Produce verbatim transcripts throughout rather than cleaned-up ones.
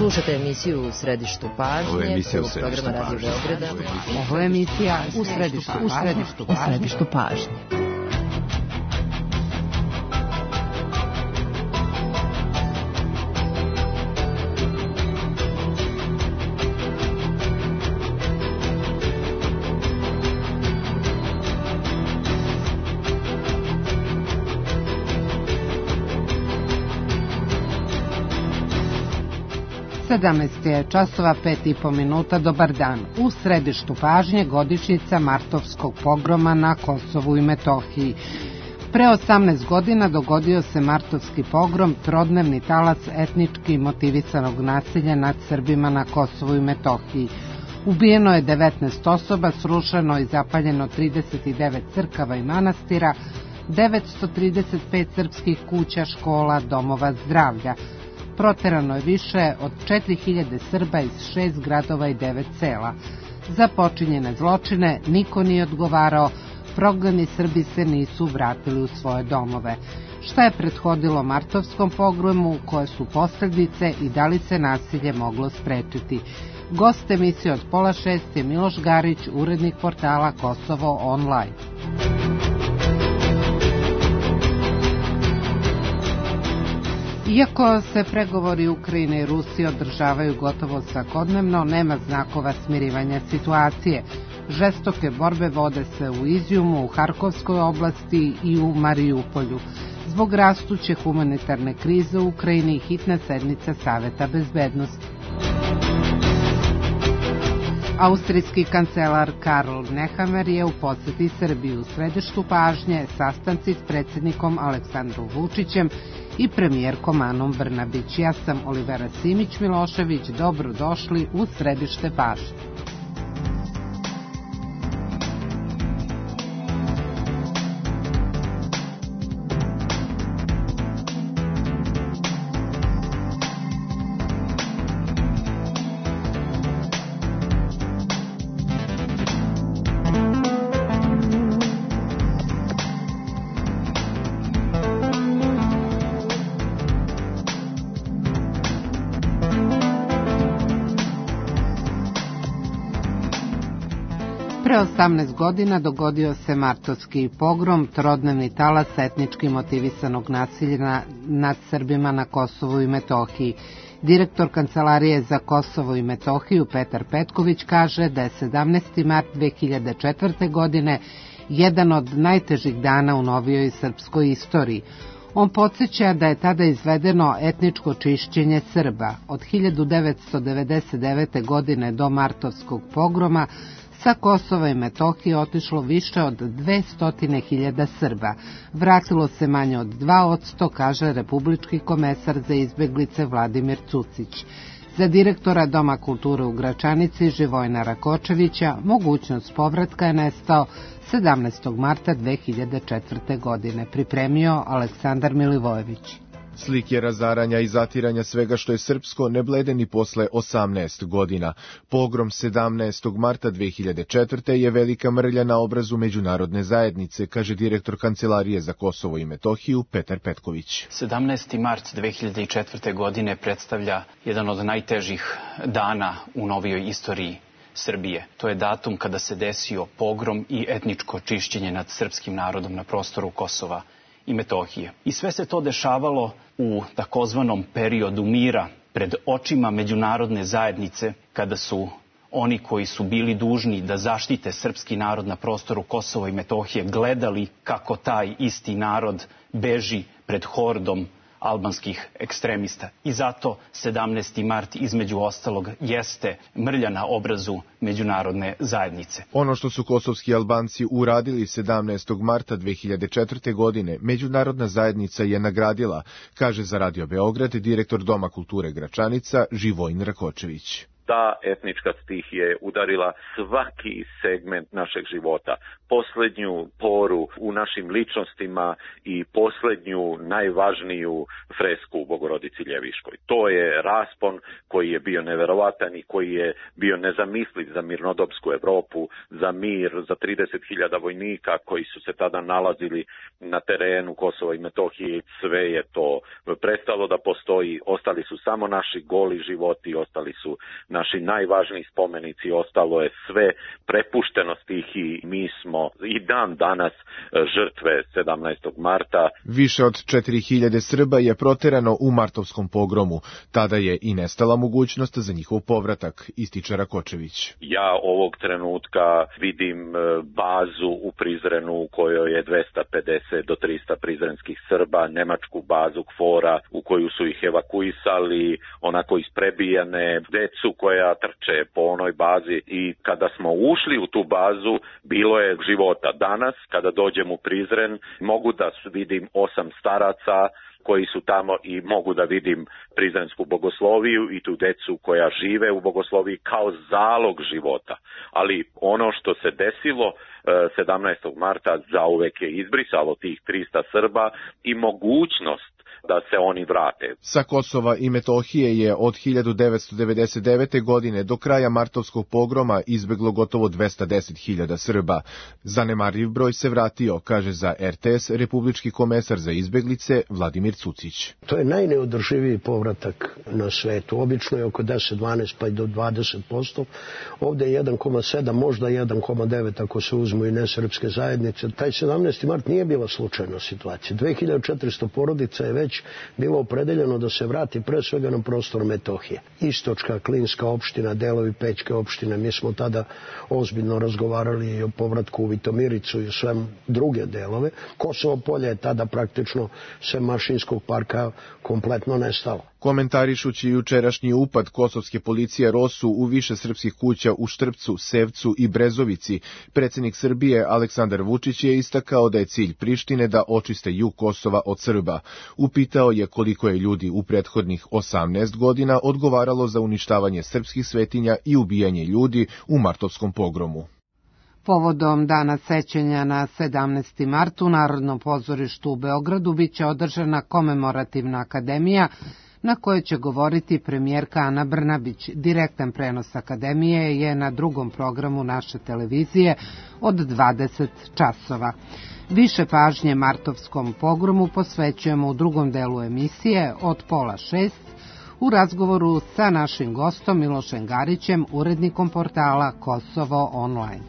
Slušate emisiju U središtu pažnje. Ovo je emisija U središtu pažnje. Ovo je emisija U središtu pažnje. U središtu pažnje. sedamnaest je časova, pet i po minuta, dobar dan. U središtu pažnje godišnjica martovskog pogroma na Kosovu i Metohiji. Pre osamnaest godina dogodio se martovski pogrom, trodnevni talas etnički motivisanog nasilja nad Srbima na Kosovu i Metohiji. Ubijeno je devetnaest osoba, srušeno i zapaljeno trideset devet crkava i manastira, devetsto trideset pet srpskih kuća, škola, domova zdravlja. Proterano je više od četiri hiljade Srba iz šest gradova i devet sela. Za počinjene zločine niko nije odgovarao, prognani Srbi se nisu vratili u svoje domove. Šta je prethodilo martovskom pogromu, koje su posljedice i da li se nasilje moglo sprečiti? Gost emisije od pola šest je Miloš Garić, urednik portala Kosovo online. Iako se pregovori Ukrajine i Rusije održavaju gotovo svakodnevno, nema znakova smirivanja situacije. Žestoke borbe vode se u Izjumu, u Harkovskoj oblasti i u Marijupolju. Zbog rastuće humanitarne krize u Ukrajini, hitna sednica Saveta bezbednosti. Austrijski kancelar Karl Nehammer je u poseti Srbiji. U središtu pažnje sastanci s predsjednikom Aleksandrom Vučićem i premijerkom Anom Brnabić. Ja sam Olivera Simić-Milošević, dobro došli u središte pažnje. Pre osamnaest godina dogodio se martovski pogrom, trodnevni talas etnički motivisanog nasilja nad Srbima na Kosovu i Metohiji. Direktor Kancelarije za Kosovo i Metohiju Petar Petković kaže da je sedamnaesti mart dve hiljade četvrte. godine jedan od najtežih dana u novijoj srpskoj istoriji. On podsjeća da je tada izvedeno etničko čišćenje Srba. Od hiljadu devetsto devedeset devete. godine do martovskog pogroma sa Kosova i Metohije otišlo više od dvesta hiljada Srba. Vratilo se manje od dva posto, kaže republički komesar za izbeglice Vladimir Cucić. Za direktora Doma kulture u Gračanici Živojna Rakočevića mogućnost povratka je nestao sedamnaestog marta dve hiljade četvrte. godine. Pripremio Aleksandar Milivojević. Slike razaranja i zatiranja svega što je srpsko ne blede ni posle osamnaest godina. Pogrom sedamnaestog marta dve hiljade četvrte. je velika mrlja na obrazu međunarodne zajednice, kaže direktor Kancelarije za Kosovo i Metohiju Petar Petković. sedamnaesti mart dve hiljade četvrte. godine predstavlja jedan od najtežih dana u novijoj istoriji Srbije. To je datum kada se desio pogrom i etničko čišćenje nad srpskim narodom na prostoru Kosova i Metohije. I sve se to dešavalo u takozvanom periodu mira pred očima međunarodne zajednice, kada su oni koji su bili dužni da zaštite srpski narod na prostoru Kosova i Metohije gledali kako taj isti narod beži pred hordom albanskih ekstremista. I zato sedamnaesti mart između ostalog jeste mrlja na obrazu međunarodne zajednice. Ono što su kosovski Albanci uradili sedamnaestog marta dve hiljade četvrte. godine, međunarodna zajednica je nagradila, kaže za Radio Beograd direktor Doma kulture Gračanica Živojn Rakočević. ta etnička stihija je udarila svaki segment našeg života. Poslednju poru u našim ličnostima i poslednju najvažniju fresku u Bogorodici Ljeviškoj. To je raspon koji je bio neverovatan i koji je bio nezamisliv za mirnodopsku Evropu, za mir, za trideset hiljada vojnika koji su se tada nalazili na terenu Kosova i Metohije. Sve je to prestalo da postoji, ostali su samo naši goli životi, ostali su naši najvažniji spomenici, ostalo je sve prepušteno stihiji. Mi smo i dan danas žrtve sedamnaestog marta. Više od četiri hiljade Srba je proterano u martovskom pogromu. Tada je i nestala mogućnost za njihov povratak, ističe Rakočević. Ja ovog trenutka vidim bazu u Prizrenu u kojoj je dvesta pedeset do trista prizrenskih Srba, nemačku bazu Kfora u koju su ih evakuisali, onako isprebijane, decu koja trče po onoj bazi, i kada smo ušli u tu bazu bilo je života. Danas kada dođem u Prizren mogu da vidim osam staraca koji su tamo i mogu da vidim prizrensku bogosloviju i tu decu koja žive u bogosloviji kao zalog života. Ali ono što se desilo sedamnaestog marta zauvek je izbrisalo tih trista Srba i mogućnost da se oni vrate. Sa Kosova i Metohije je od hiljadu devetsto devedeset devete. godine do kraja martovskog pogroma izbeglo gotovo dvesta deset hiljada Srba. Zanemarljiv broj se vratio, kaže za er te es republički komesar za izbeglice Vladimir Cucić. To je najneodrživiji povratak na svetu. Obično je oko deset, dvanaest pa i do dvadeset posto. Ovde je jedan zarez sedam, možda jedan zarez devet ako se uzmu i nesrpske zajednice. Taj sedamnaesti mart nije bila slučajna situacija. dve hiljade četiristo porodica je već bilo opredeljeno da se vrati pre svega na prostor Metohije. Istočka, Klinska opština, delovi Pećke opštine. Mi smo tada ozbiljno razgovarali i o povratku u Vitomiricu i sve druge delove. Kosovo polje je tada praktično sem Mašinskog parka kompletno nestalo. Komentarišući jučerašnji upad kosovske policije Rosu u više srpskih kuća u Štrpcu, Sevcu i Brezovici, predsjednik Srbije Aleksandar Vučić je istakao da je cilj Prištine da očiste jug Kosova od Srba. Upitao je koliko je ljudi u prethodnih osamnaest godina odgovaralo za uništavanje srpskih svetinja i ubijanje ljudi u martovskom pogromu. Povodom dana sećanja na sedamnaesti mart u Narodnom pozorištu u Beogradu biće održana komemorativna akademija na kojoj će govoriti premijerka Ana Brnabić. Direktan prenos akademije je na drugom programu naše televizije od dvadeset časova. Više pažnje martovskom pogromu posvećujemo u drugom delu emisije od pola šest u razgovoru sa našim gostom Milošem Garićem, urednikom portala Kosovo online.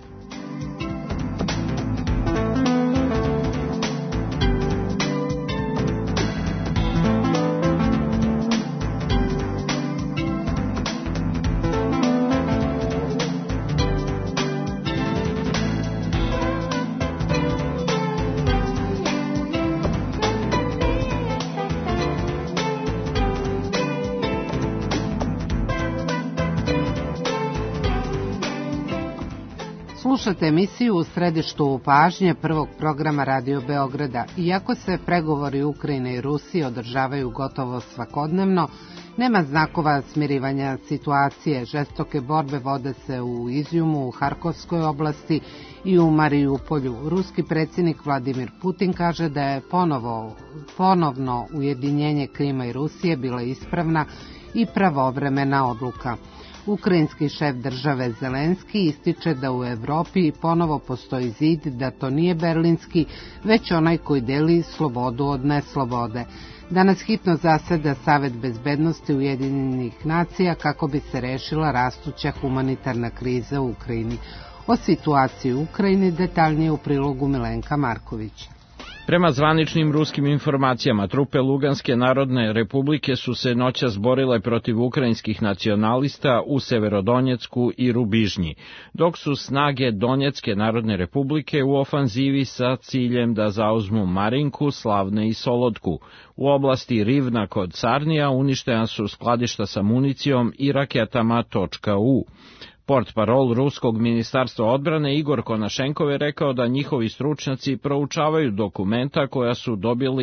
Slušate emisiju u središtu pažnje prvog programa Radio Beograda. Iako se pregovori Ukrajine i Rusije održavaju gotovo svakodnevno, nema znakova smirivanja situacije. Žestoke borbe vode se u Izjumu, u Harkovskoj oblasti i u Marijupolju. Ruski predsjednik Vladimir Putin kaže da je ponovo, ponovno ujedinjenje Krima i Rusije bila ispravna i pravovremena odluka. Ukrajinski šef države Zelenski ističe da u Evropi ponovo postoji zid, da to nije berlinski, već onaj koji deli slobodu od neslobode. Danas hitno zaseda Savet bezbednosti Ujedinjenih nacija kako bi se rešila rastuća humanitarna kriza u Ukrajini. O situaciji u Ukrajini detaljnije u prilogu Milenka Marković. Prema zvaničnim ruskim informacijama, trupe Luganske narodne republike su se noćas borile protiv ukrajinskih nacionalista u Severodonjecku i Rubižnji, dok su snage Donjecke narodne republike u ofanzivi sa ciljem da zauzmu Marinku, Slavne i Solotku. U oblasti Rivna kod Sarnija uništena su skladišta sa municijom i raketama .U. Portparol Ruskog ministarstva odbrane Igor Konašenkov je rekao da njihovi stručnjaci proučavaju dokumenta koja su dobili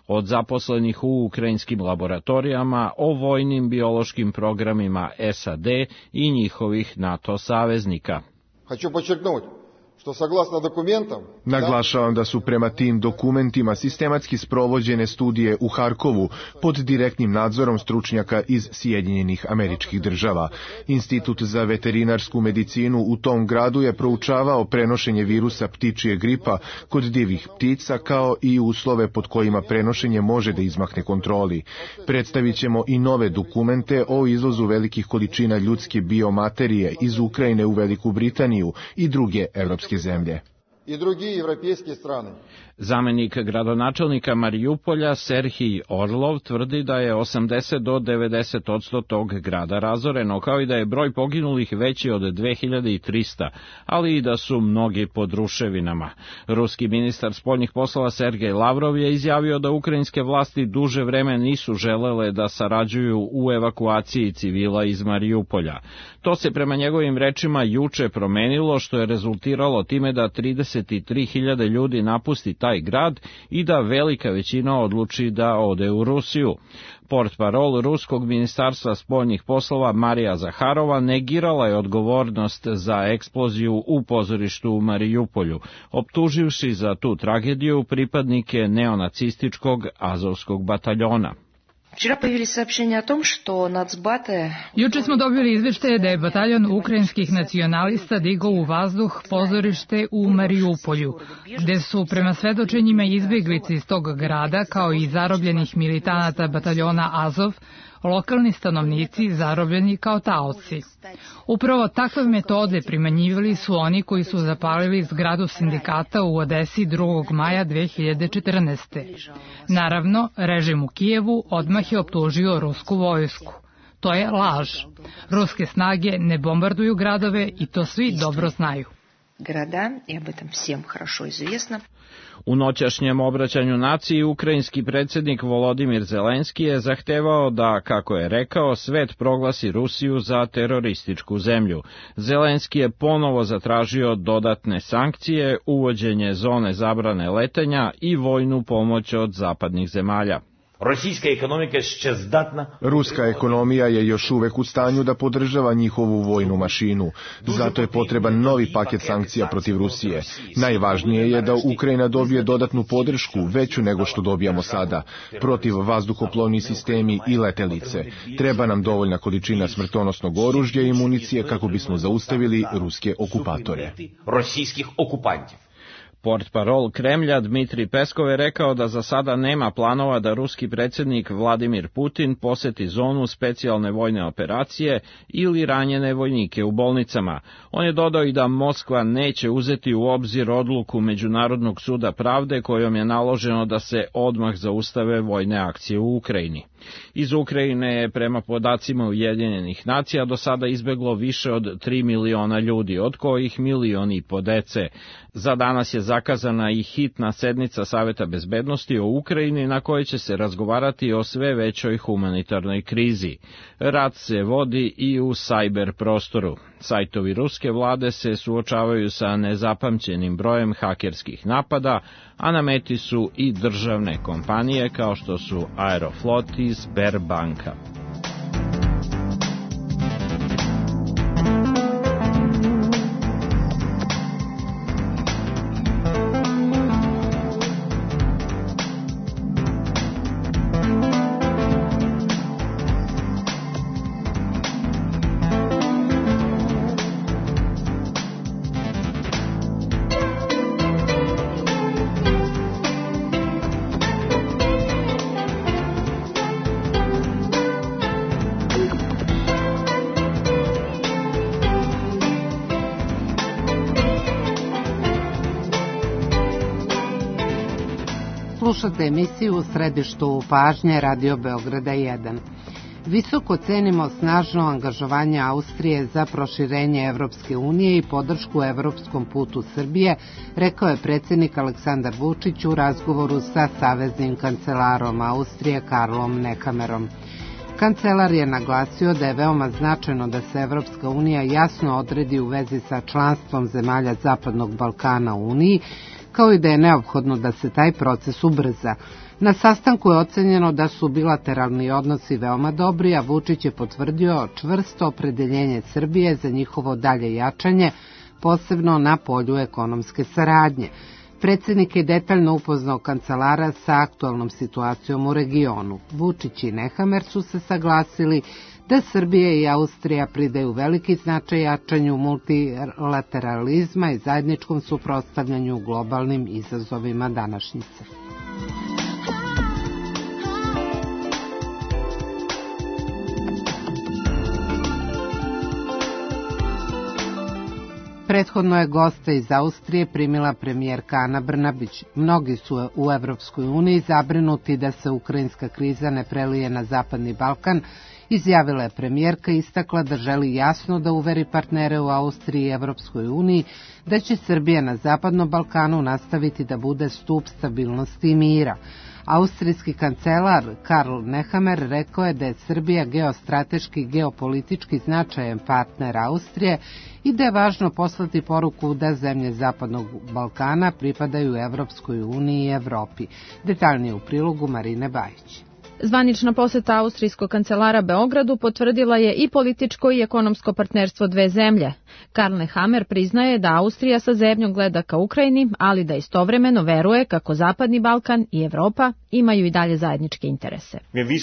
od zaposlenih u ukrajinskim laboratorijama, o vojnim biološkim programima S A D i njihovih NATO saveznika. Хочу подчеркнуть, što saglasno dokumentom... Naglašavam da su prema tim dokumentima sistematski sprovođene studije u Harkovu pod direktnim nadzorom stručnjaka iz Sjedinjenih Američkih Država. Institut za veterinarsku medicinu u tom gradu je proučavao prenošenje virusa ptičije gripa kod divih ptica kao i uslove pod kojima prenošenje može da izmakne kontroli. Predstavit ćemo i nove dokumente o izvozu velikih količina ljudske biomaterije iz Ukrajine u Veliku Britaniju i druge evropske zemlje. I drugi evropske strane. Zamenik gradonačelnika Marijupolja Serhij Orlov tvrdi da je osamdeset do devedeset odsto tog grada razoreno, kao i da je broj poginulih veći od dve hiljade trista, ali i da su mnogi pod ruševinama. Ruski ministar spoljnih poslova Sergej Lavrov je izjavio da ukrajinske vlasti duže vreme nisu želele da sarađuju u evakuaciji civila iz Marijupolja. To se prema njegovim rečima juče promenilo, što je rezultiralo time da trideset tri hiljade ljudi napusti taj grad i da velika većina odluči da ode u Rusiju. Portparol Ruskog ministarstva spoljnih poslova Marija Zaharova negirala je odgovornost za eksploziju u pozorištu u Marijupolju, optuživši za tu tragediju pripadnike neonacističkog Azovskog bataljona. Juče smo dobili izveštaje da je bataljon ukrajinskih nacionalista digao u vazduh pozorište u Marijupolju, gde su prema svedočenjima izbjeglice iz tog grada, kao i zarobljenih militanata bataljona Azov, lokalni stanovnici zarobljeni kao taoci. Upravo takve metode primenjivali su oni koji su zapalili zgradu sindikata u Odesi drugog maja dve hiljade četrnaeste. Naravno, režim u Kijevu odmah je optužio rusku vojsku. To je laž. Ruske snage ne bombarduju gradove i to svi dobro znaju. Grada, i об этом всем хорошо известно. U noćašnjem obraćanju naciji ukrajinski predsjednik Volodimir Zelenski je zahtevao da, kako je rekao, svet proglasi Rusiju za terorističku zemlju. Zelenski je ponovo zatražio dodatne sankcije, uvođenje zone zabrane letenja i vojnu pomoć od zapadnih zemalja. Ruska ekonomija je još uvek u stanju da podržava njihovu vojnu mašinu. Zato je potreban novi paket sankcija protiv Rusije. Najvažnije je da Ukrajina dobije dodatnu podršku, veću nego što dobijamo sada, protiv vazduhoplovni sistemi i letelice. Treba nam dovoljna količina smrtonosnog oružja i municije kako bismo zaustavili ruske okupatore. Portparol Kremlja Dmitrij Peskov je rekao da za sada nema planova da ruski predsjednik Vladimir Putin poseti zonu specijalne vojne operacije ili ranjene vojnike u bolnicama. On je dodao i da Moskva neće uzeti u obzir odluku Međunarodnog suda pravde kojom je naloženo da se odmah zaustave vojne akcije u Ukrajini. Iz Ukrajine je prema podacima Ujedinjenih nacija do sada izbeglo više od tri miliona ljudi, od kojih milion i po dece. Za danas je zakazana i hitna sednica Saveta bezbednosti o Ukrajini na kojoj će se razgovarati o sve većoj humanitarnoj krizi. Rat se vodi i u sajber prostoru. Sajtovi ruske vlade se suočavaju sa nezapamćenim brojem hakerskih napada, a na meti su i državne kompanije kao što su Aeroflot i Sberbanka. Slušate emisiju U središtu pažnje Radio Beograda jedan. Visoko cenimo snažno angažovanje Austrije za proširenje Evropske unije i podršku evropskom putu Srbije, rekao je predsjednik Aleksandar Vučić u razgovoru sa saveznim kancelarom Austrije Karlom Nekamerom. Kancelar je naglasio da je veoma značajno da se Evropska unija jasno odredi u vezi sa članstvom zemalja Zapadnog Balkana u Uniji, kao i da je neophodno da se taj proces ubrza. Na sastanku je ocenjeno da su bilateralni odnosi veoma dobri, a Vučić je potvrdio čvrsto opredeljenje Srbije za njihovo dalje jačanje, posebno na polju ekonomske saradnje. Predsednik je detaljno upoznao kancelara sa aktualnom situacijom u regionu. Vučić i Nehammer su se saglasili da Srbija i Austrija pridaju veliki značaj jačanju multilateralizma i zajedničkom suprotstavljanju globalnim izazovima današnjice. Prethodno je gosta iz Austrije primila premijerka Ana Brnabić. Mnogi su u Evropskoj uniji zabrinuti da se ukrajinska kriza ne prelije na Zapadni Balkan, izjavila je premijerka i istakla da želi jasno da uveri partnere u Austriji i Evropskoj uniji da će Srbija na Zapadnom Balkanu nastaviti da bude stup stabilnosti i mira. Austrijski kancelar Karl Nehammer rekao je da je Srbija geostrateški i geopolitički značajan partner Austrije i da je važno poslati poruku da zemlje Zapadnog Balkana pripadaju Evropskoj uniji i Evropi. Detaljnije u prilogu Marine Bajić. Zvanična poseta austrijskog kancelara Beogradu potvrdila je i političko i ekonomsko partnerstvo dve zemlje. Karl Nehammer priznaje da Austrija sa zebnjom gleda ka Ukrajini, ali da istovremeno veruje kako Zapadni Balkan i Evropa imaju i dalje zajedničke interese.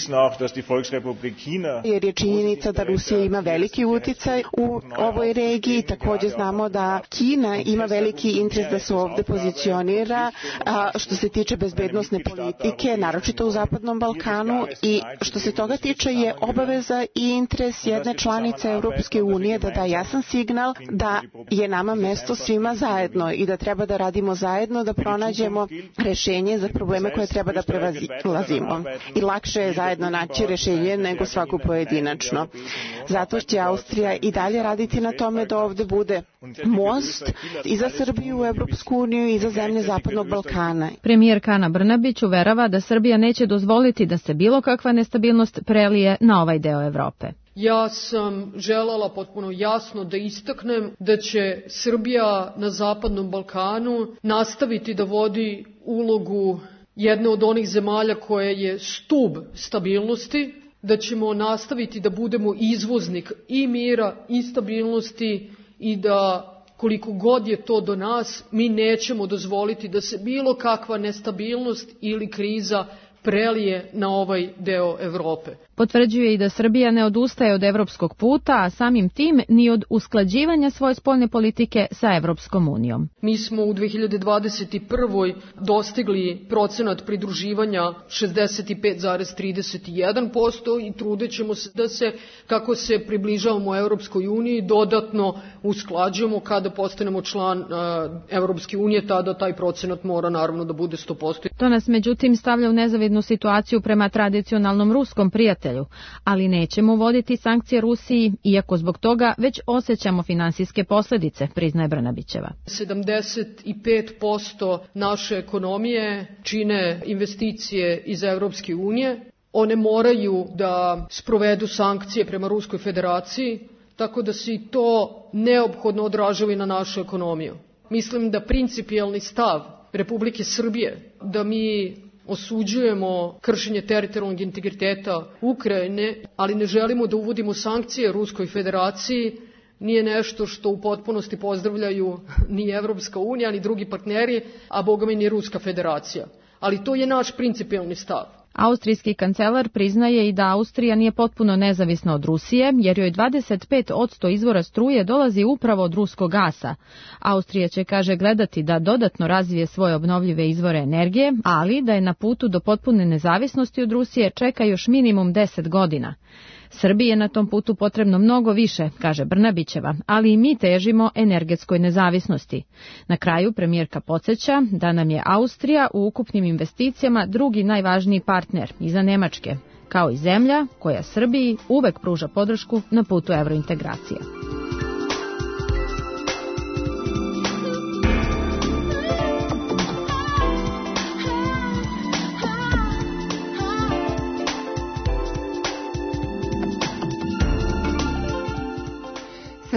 Jer je činjenica da Rusija ima veliki uticaj u ovoj regiji, također znamo da Kina ima veliki interes da se ovde pozicionira a što se tiče bezbednosne politike, naročito u Zapadnom Balkanu, i što se toga tiče je obaveza i interes jedne članice Europske unije da da jasan signal da je nama mesto svima zajedno i da treba da radimo zajedno, da pronađemo rešenje za probleme koje treba da prevazilazimo. I lakše je zajedno naći rešenje nego svaku pojedinačno. Zato će Austrija i dalje raditi na tome da ovde bude most i za Srbiju u Evropsku uniju i za zemlje Zapadnog Balkana. Premijerka Ana Brnabić uverava da Srbija neće dozvoliti da se bilo kakva nestabilnost prelije na ovaj deo Evrope. Ja sam želela potpuno jasno da istaknem da će Srbija na Zapadnom Balkanu nastaviti da vodi ulogu jedne od onih zemalja koja je stub stabilnosti, da ćemo nastaviti da budemo izvoznik i mira i stabilnosti i da koliko god je to do nas, mi nećemo dozvoliti da se bilo kakva nestabilnost ili kriza prelije na ovaj deo Evrope. Potvrđuje i da Srbija ne odustaje od evropskog puta, a samim tim ni od usklađivanja svoje spoljne politike sa Evropskom unijom. Mi smo u dve hiljade dvadeset prve. dostigli procenat pridruživanja šezdeset pet zarez trideset jedan posto i trudećemo se da se, kako se približavamo Evropskoj uniji, dodatno usklađujemo. Kada postanemo član uh, Evropske unije, tada taj procenat mora naravno da bude sto posto. To nas međutim stavlja u nezavidnu situaciju prema tradicionalnom ruskom prijatelju, ali nećemo uvoditi sankcije Rusiji, iako zbog toga već osjećamo finansijske posledice, priznaje Brnabićeva. sedamdeset pet posto naše ekonomije čine investicije iz Evropske unije. One moraju da sprovedu sankcije prema Ruskoj federaciji, tako da se i to neophodno odražava i na našu ekonomiju. Mislim da principijelni stav Republike Srbije da mi osuđujemo kršenje teritorijalnog integriteta Ukrajine, ali ne želimo da uvodimo sankcije Ruskoj federaciji, nije nešto što u potpunosti pozdravljaju ni Evropska unija, ni drugi partneri, a bogami ni Ruska federacija. Ali to je naš principijelni stav. Austrijski kancelar priznaje i da Austrija nije potpuno nezavisna od Rusije, jer joj dvadeset pet posto izvora struje dolazi upravo od ruskog gasa. Austrija će, kaže, gledati da dodatno razvije svoje obnovljive izvore energije, ali da je na putu do potpune nezavisnosti od Rusije čeka još minimum deset godina. Srbiji je na tom putu potrebno mnogo više, kaže Brnabićeva, ali i mi težimo energetskoj nezavisnosti. Na kraju premijerka podsjeća da nam je Austrija u ukupnim investicijama drugi najvažniji partner iza Nemačke, kao i zemlja koja Srbiji uvek pruža podršku na putu evrointegracija.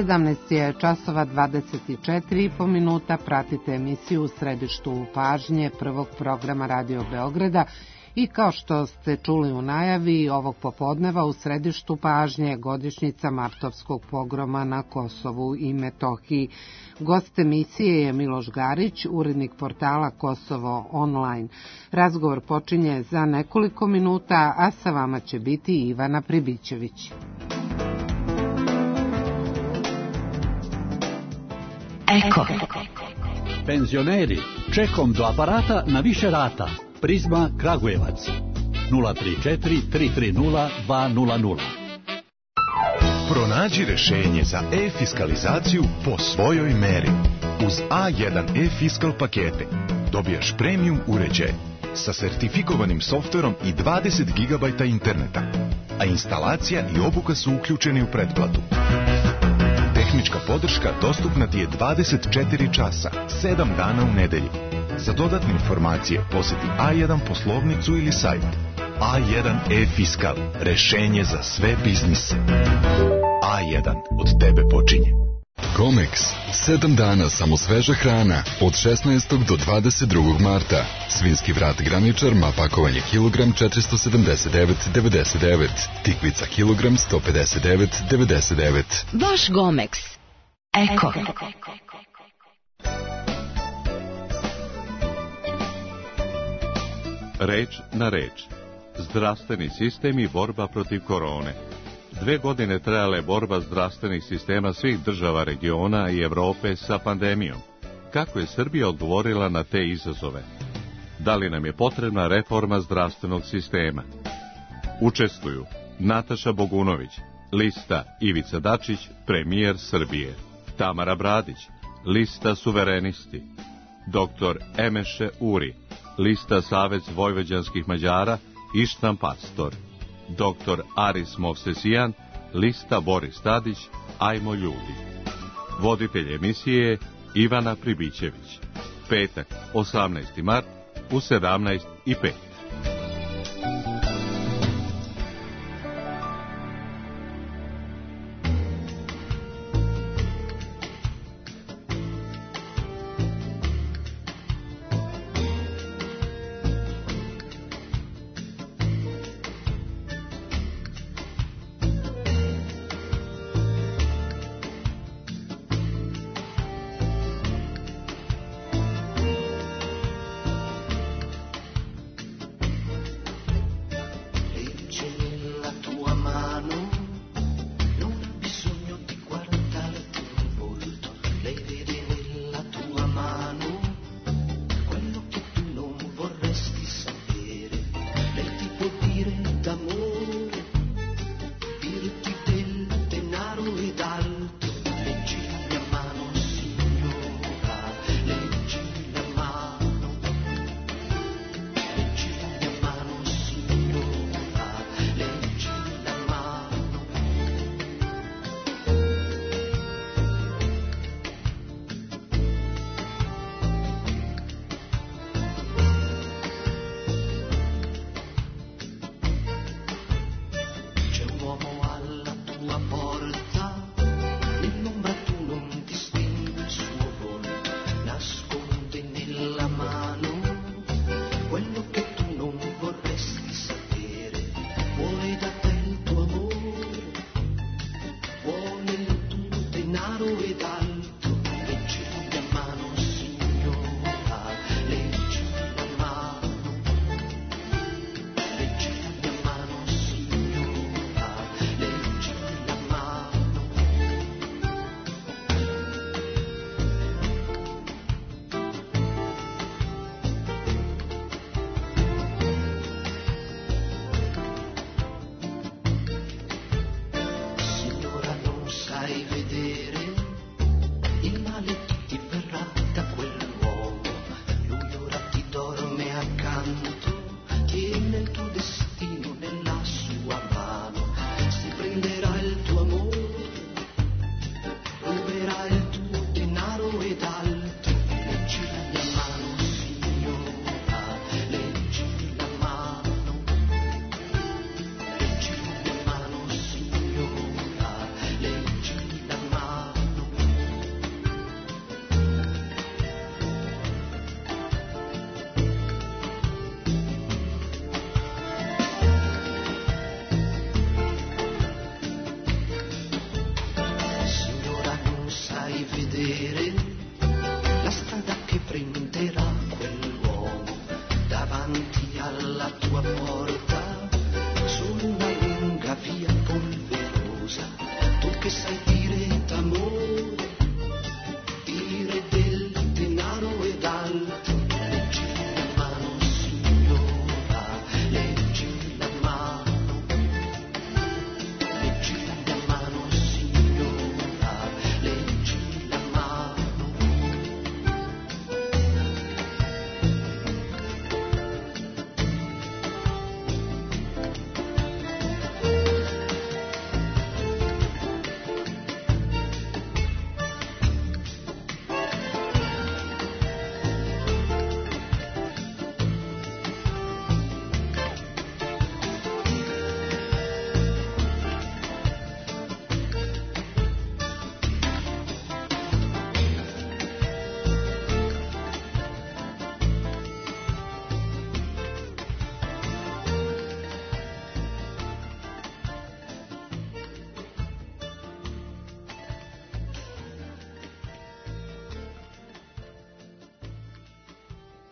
sedamnaest je časova dvadeset četiri i po minuta, pratite emisiju U središtu pažnje prvog programa Radio Beograda i kao što ste čuli u najavi ovog popodneva u središtu pažnje je godišnjica martovskog pogroma na Kosovu i Metohiji. Gost emisije je Miloš Garić, urednik portala Kosovo online. Razgovor počinje za nekoliko minuta, a sa vama će biti Ivana Pribićević. Eko. Penzioneri, čekom do aparata na više rata. Prizma Kragujevac. nula tri četiri tri tri nula dva nula nula. Pronađi rešenje za e-fiskalizaciju po svojoj meri. Uz A jedan e-fiskal pakete dobijaš premium uređaj sa sertifikovanim softverom i dvadeset gigabajta interneta, a instalacija i obuka su uključeni u pretplatu. Tehnička podrška dostupna ti je dvadeset četiri časa, sedam dana u nedelji. Za dodatne informacije poseti A jedan poslovnicu ili sajt. A jedan e-fiskal, rešenje za sve biznise. A jedan, od tebe počinje. Comex, sedam dana samo sveža hrana, od šesnaestog do dvadeset drugog marta. Svinski vrat graničar, ma pakovanje kilogram četiristo sedamdeset devet devedeset devet, tikvica kilogram sto pedeset devet devedeset devet. Vaš Gomex. Eko. Reč na reč. Zdravstveni sistem i borba protiv korone. Dve godine trajala je borba zdravstvenih sistema svih država regiona i Evrope sa pandemijom. Kako je Srbija odgovorila na te izazove? Da li nam je potrebna reforma zdravstvenog sistema? Učestvuju Nataša Bogunović, lista Ivica Dačić, premijer Srbije. Tamara Bradić, lista Suverenisti. Doktor Emeše Uri, lista Savez vojvođanskih Mađara, Ištan Pastor. Doktor Aris Movsesijan, lista Boris Tadić, Ajmo ljudi. Voditelj emisije Ivana Pribićević. Petak, osamnaesti mart, u sedamnaest i pet.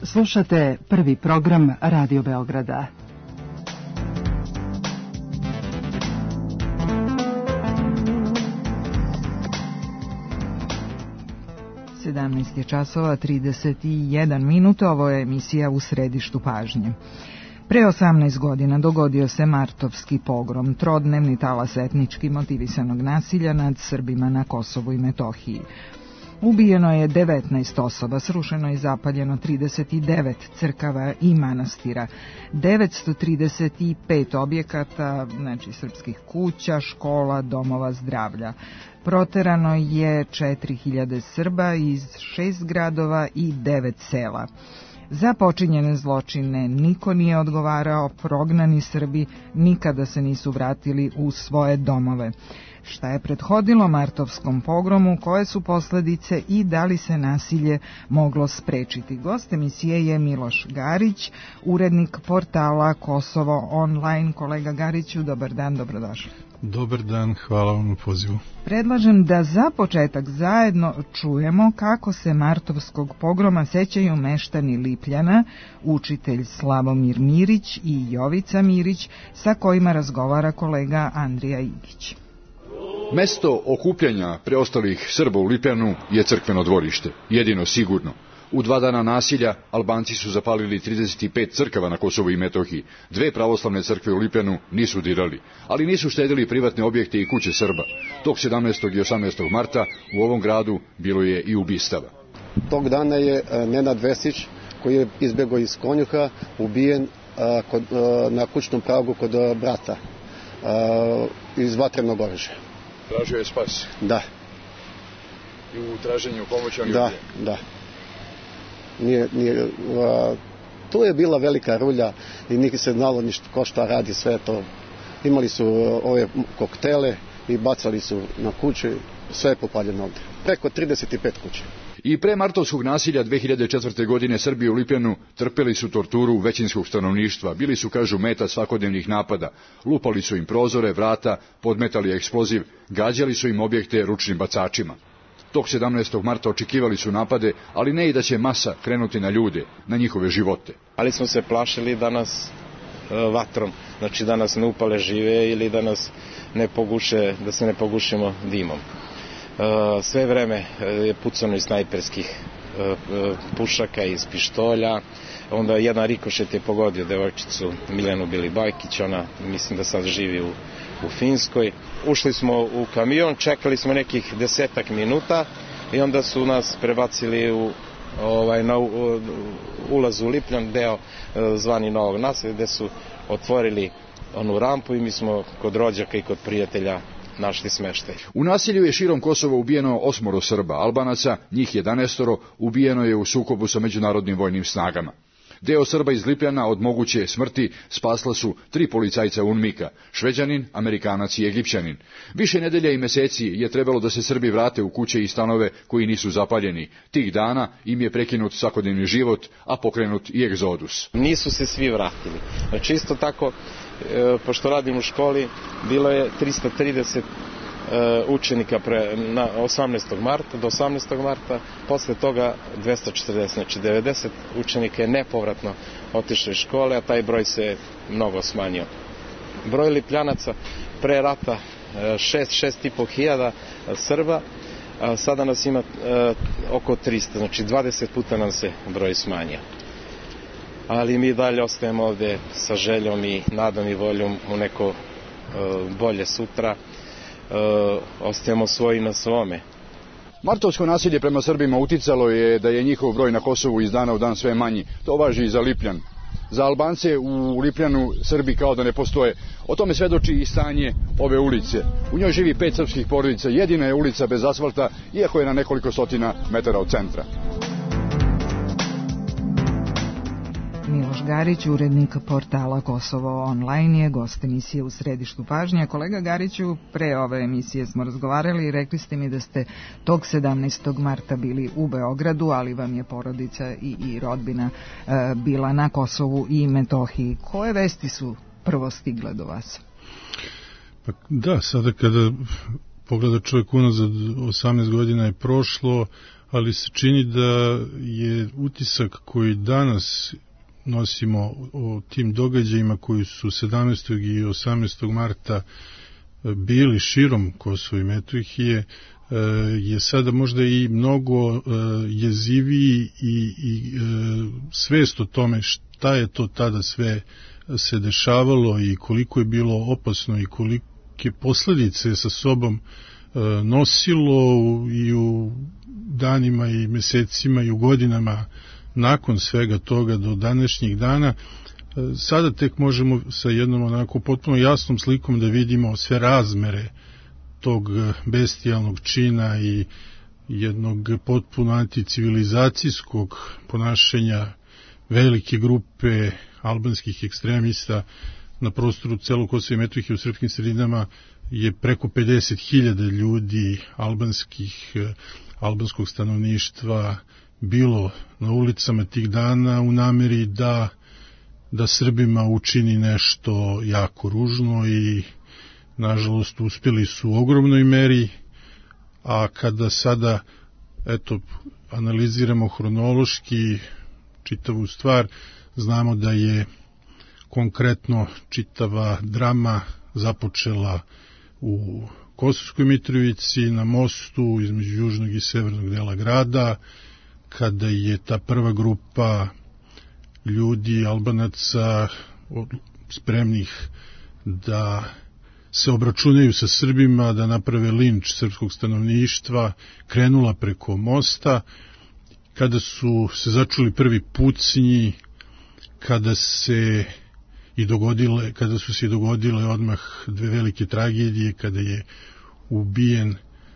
Slušate prvi program Radio Beograda. sedamnaest je časova trideset jedan minuta, ovo je emisija U središtu pažnje. Pre osamnaest godina dogodio se martovski pogrom, trodnevni talas etnički motivisanog nasilja nad Srbima na Kosovu i Metohiji. Ubijeno je devetnaest osoba, srušeno i zapaljeno trideset devet crkava i manastira, devetsto trideset pet objekata, znači srpskih kuća, škola, domova zdravlja. Proterano je četiri hiljade Srba iz šest gradova i devet sela. Za počinjene zločine niko nije odgovarao, prognani Srbi nikada se nisu vratili u svoje domove. Šta je prethodilo martovskom pogromu, koje su posledice i da li se nasilje moglo sprečiti? Gost emisije je Miloš Garić, urednik portala Kosovo online. Kolega Gariću, dobar dan, dobrodošli. Dobar dan, hvala vam na pozivu. Predlažem da za početak zajedno čujemo kako se martovskog pogroma sećaju meštani Lipljana, učitelj Slavomir Mirić i Jovica Mirić, sa kojima razgovara kolega Andrija Igić. Mesto okupljanja preostalih Srba u Lipljanu je crkveno dvorište, jedino sigurno. U dva dana nasilja Albanci su zapalili trideset pet crkava na Kosovu i Metohiji. Dve pravoslavne crkve u Lipljanu nisu dirali, ali nisu štedili privatne objekte i kuće Srba. Tog sedamnaestog i osamnaestog marta u ovom gradu bilo je i ubistava. Tog dana je Nenad Vesić, koji je izbjegao iz Konjuha, ubijen kod, na kućnom pragu kod brata iz vatrenog oružja. Tražio je spas? Da. I u traženju pomoći on je Da, ubijen? da. Nije, nije, a, to je bila velika rulja i nije se znalo ništa ko šta radi, sve to. Imali su ove koktele i bacali su na kuću, sve je popaljeno ovdje. Preko trideset pet kuće. I pre martovskog nasilja dve hiljade četvrte. godine Srbi u Lipljanu trpeli su torturu većinskog stanovništva, bili su, kažu, meta svakodnevnih napada, lupali su im prozore, vrata, podmetali eksploziv, gađali su im objekte ručnim bacačima. Tog sedamnaestog marta očekivali su napade, ali ne i da će masa krenuti na ljude, na njihove živote. Ali smo se plašili da nas e, vatrom, znači da nas ne upale žive ili da nas ne poguše, da se ne pogušimo dimom. E, sve vreme je pucano iz snajperskih e, pušaka, iz pištolja. Onda jedan rikošet je pogodio devojčicu Miljanu Bilibajkić, ona mislim da sad živi u, u Finskoj. Ušli smo u kamion, čekali smo nekih desetak minuta i onda su nas prebacili u, ovaj, na u, ulaz u Lipljan, deo e, zvani Novog naselja, gde su otvorili onu rampu i mi smo kod rođaka i kod prijatelja našli smeštaj. U nasilju je širom Kosova ubijeno osmoro Srba, Albanaca, njih jedanaestoro, ubijeno je u sukobu sa međunarodnim vojnim snagama. Deo Srba iz Lipljana od moguće smrti spasla su tri policajca UNMIK-a, Šveđanin, Amerikanac i Egipćanin. Više nedelja i meseci je trebalo da se Srbi vrate u kuće i stanove koji nisu zapaljeni. Tih dana im je prekinut svakodnevni život, a pokrenut i egzodus. Nisu se svi vratili. Znači isto tako, e, pošto radim u školi, bilo je trista trideset učenika pre, na osamnaestog marta, do osamnaestog marta, posle toga dvesta četrdeset, znači devedeset učenika je nepovratno otišlo iz škole, a taj broj se mnogo smanjio. Broj Lipljanaca pre rata šest, šest i po hiljada Srba, a sada nas ima e, oko trista, znači dvadeset puta nam se broj smanjio. Ali mi dalje ostajemo ovde sa željom i nadom i voljom u neko e, bolje sutra. Uh, ostajemo svoji na svome. Martovsko nasilje prema Srbima uticalo je da je njihov broj na Kosovu iz dana u dan sve manji. To važi i za Lipljan. Za Albance u Lipljanu Srbi kao da ne postoje. O tome svedoči i stanje ove ulice. U njoj živi pet srpskih porodica. Jedina je ulica bez asfalta, iako je na nekoliko stotina metara od centra. Miloš Garić, urednik portala Kosovo online, je gost emisije U središtu pažnje. Kolega Gariću, pre ove emisije smo razgovarali i rekli ste mi da ste tog sedamnaestog marta bili u Beogradu, ali vam je porodica i, i rodbina e, bila na Kosovu i Metohiji. Koje vesti su prvo stigle do vas? Pa da, sada kada pogleda čovjek unazad, osamnaest godina je prošlo, ali se čini da je utisak koji danas nosimo o tim događajima koji su sedamnaestog i osamnaestog marta bili širom Kosova i Metohije, je sada možda i mnogo jeziviji i, i svest o tome šta je to tada sve se dešavalo i koliko je bilo opasno i kolike posljedice sa sobom nosilo i u danima i mesecima i u godinama nakon svega toga do današnjih dana. Sada tek možemo sa jednom onako potpuno jasnom slikom da vidimo sve razmere tog bestijalnog čina i jednog potpuno anticivilizacijskog ponašanja velike grupe albanskih ekstremista na prostoru celog Kosova i Metohije. U srpskim sredinama je preko pedeset hiljada ljudi albanskih, albanskog stanovništva bilo na ulicama tih dana u nameri da, da Srbima učini nešto jako ružno i nažalost uspjeli su u ogromnoj meri, a kada sada eto, analiziramo hronološki čitavu stvar, znamo da je konkretno čitava drama započela u Kosovskoj Mitrovici, na mostu između južnog i severnog dela grada, kada je ta prva grupa ljudi, Albanaca, spremnih da se obračunaju sa Srbima, da naprave linč srpskog stanovništva, krenula preko mosta, kada su se začuli prvi pucnji, kada se i dogodile, kada su se dogodile odmah dve velike tragedije, kada je ubijen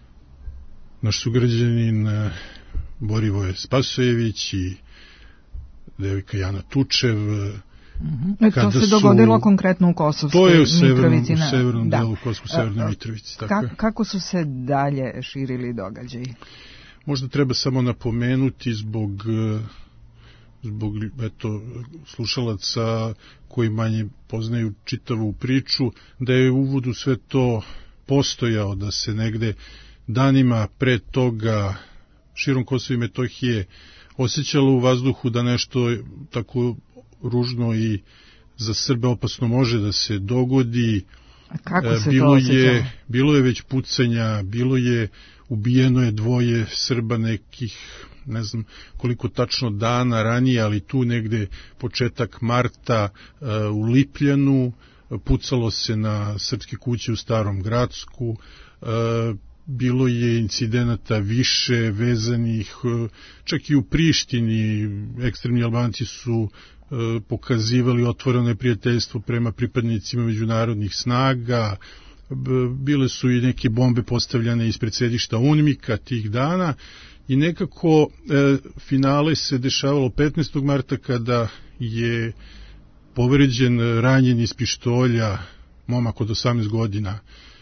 naš sugrađanin Borivoje Spasojević i devojka Jana Tučev. Mm-hmm. To se dogodilo su, konkretno u Kosovskoj Mitrovici. To je u severnom, u severnom da. delu Kosovskoj severnoj Mitrovici. Tako Ka, kako su se dalje širili događaji? Možda treba samo napomenuti zbog zbog eto, slušalaca koji manje poznaju čitavu priču, da je u uvodu sve to postojao, da se negde danima pre toga širom Kosova i Metohije osjećalo u vazduhu da nešto tako ružno i za Srbe opasno može da se dogodi. A kako se bilo to osjećalo? Je, bilo je već pucanja, bilo je, ubijeno je dvoje Srba nekih, ne znam koliko tačno dana ranije, ali tu negde početak marta u Lipljanu, pucalo se na srpske kuće u Starom Gradsku, bilo je incidenata više vezanih, čak i u Prištini ekstremni Albanci su pokazivali otvoreno neprijateljstvo prema pripadnicima međunarodnih snaga, bile su i neke bombe postavljane ispred sedišta UNMIK-a tih dana i nekako e, finale se dešavalo petnaestog marta kada je povređen, ranjen iz pištolja momak od osamnaest godina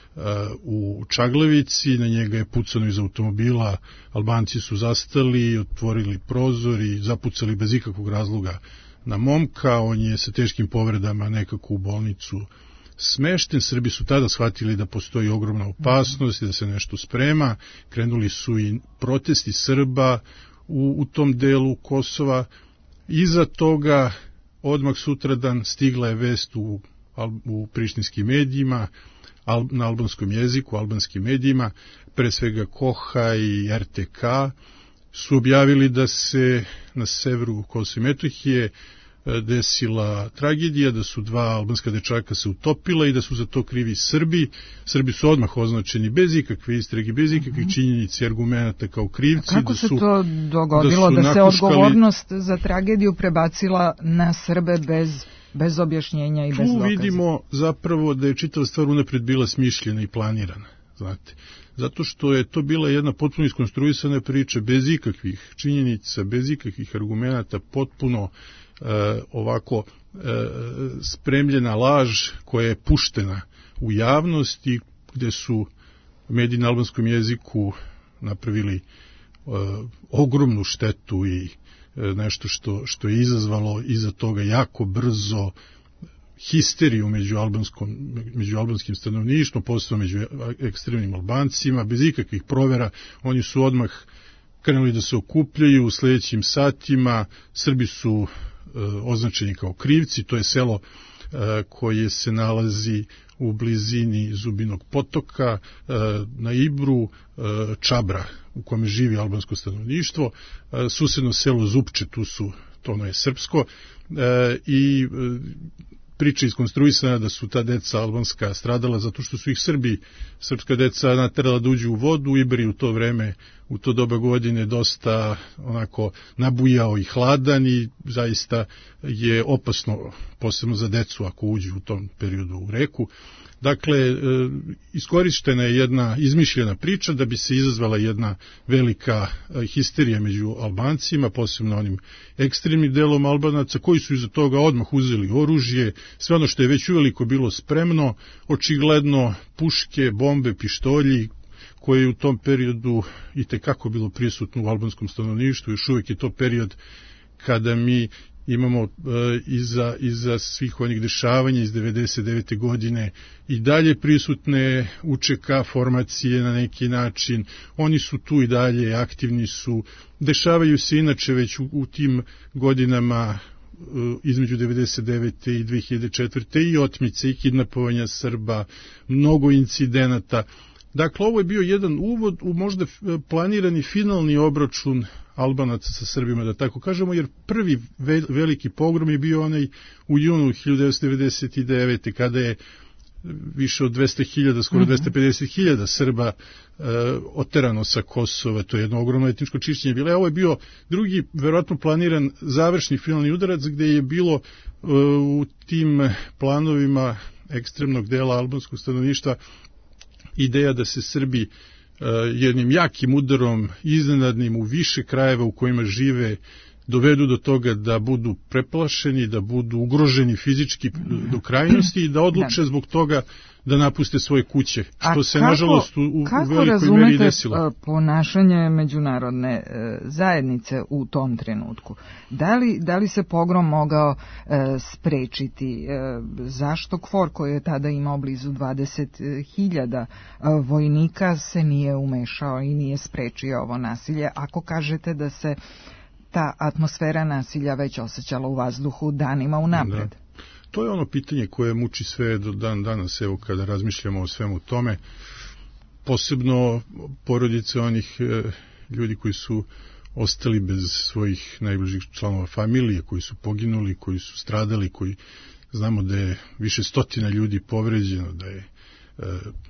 u Čaglavici, na njega je pucano iz automobila, Albanci su zastali, otvorili prozor i zapucali bez ikakvog razloga na momka, on je sa teškim povredama nekako u bolnicu smešten. Srbi su tada shvatili da postoji ogromna opasnost i da se nešto sprema, krenuli su i protesti Srba u, u tom delu Kosova. Iza toga odmah sutradan stigla je vest u, u prištinskim medijima, Al, na albanskom jeziku, albanskim medijima, pre svega Koha i R T K, su objavili da se na severu Kosova i Metohije desila tragedija, da su dva albanska dečaka se utopila i da su za to krivi Srbi. Srbi su odmah označeni bez ikakve istrage, bez ikakvih činjenica i argumenata kao krivci. A kako da su, se to dogodilo da, da se nakuškali... odgovornost za tragediju prebacila na Srbe bez... bez objašnjenja i bez dokaza? Tu vidimo zapravo da je čitava stvar unapred bila smišljena i planirana, znate. Zato što je to bila jedna potpuno iskonstruisana priča, bez ikakvih činjenica, bez ikakvih argumenata, potpuno e, ovako e, spremljena laž koja je puštena u javnost i gde su mediji na albanskom jeziku napravili e, ogromnu štetu i nešto što, što je izazvalo iza toga jako brzo histeriju među, albanskom, među albanskim stanovništvom, posebno među ekstremnim Albancima, bez ikakvih provera. Oni su odmah krenuli da se okupljaju u sledećim satima. Srbi su e, označeni kao krivci, to je selo e, koje se nalazi u blizini Zubinog potoka, e, na Ibru, e, Čabra, u kome živi albansko stanovništvo, e, susedno selo Zupče, tu su, to ono je srpsko, e, i e, priča iskonstruisana da su ta deca albanska stradala zato što su ih Srbi, srpska deca naterala da uđu u vodu. Iber je u to vreme, u to doba godine dosta onako nabujao i hladan i zaista je opasno, posebno za decu ako uđu u tom periodu u reku. Dakle, iskorištena je jedna izmišljena priča da bi se izazvala jedna velika histerija među Albancima, posebno onim ekstremnim delom Albanaca, koji su iza toga odmah uzeli oružje, sve ono što je već uveliko bilo spremno, očigledno puške, bombe, pištolji, koje je u tom periodu i tekako bilo prisutno u albanskom stanovništvu. Još uvijek je to period kada mi imamo e, iza, iza svih onih dešavanja iz devedeset devete godine i dalje prisutne U Č K formacije na neki način. Oni su tu i dalje, aktivni su. Dešavaju se inače već u, u tim godinama e, između devedeset devete i dve hiljade četvrte i otmice i kidnapovanja Srba, mnogo incidenata. Dakle, ovo je bio jedan uvod u možda planirani finalni obračun Albanaca sa Srbima, da tako kažemo, jer prvi veliki pogrom je bio onaj u junu hiljadu devetsto devedeset devete. kada je više od dvesta hiljada, skoro dvesta pedeset hiljada Srba e, oterano sa Kosova. To je jedno ogromno etničko čišćenje bilo. Ovo je bio drugi, verovatno planiran završni finalni udarac, gde je bilo e, u tim planovima ekstremnog dela albanskog stanovništva ideja da se Srbi uh, jednim jakim udarom, iznenadnim u više krajeva u kojima žive, dovedu do toga da budu preplašeni, da budu ugroženi fizički do krajnosti i da odluče zbog toga da napuste svoje kuće, što A se kako, nažalost u, u velikoj meri desilo. Kako razumete ponašanje međunarodne e, zajednice u tom trenutku? Da li, da li se pogrom mogao e, sprečiti? E, zašto KFOR, koji je tada imao blizu dvadeset hiljada vojnika, se nije umešao i nije sprečio ovo nasilje? Ako kažete da se ta atmosfera nasilja već osjećala u vazduhu danima unapred. Da. To je ono pitanje koje muči sve do dan danas, evo kada razmišljamo o svemu tome, posebno porodice onih e, ljudi koji su ostali bez svojih najbližih članova familije, koji su poginuli, koji su stradali, koji znamo da je više stotina ljudi povređeno, da je e,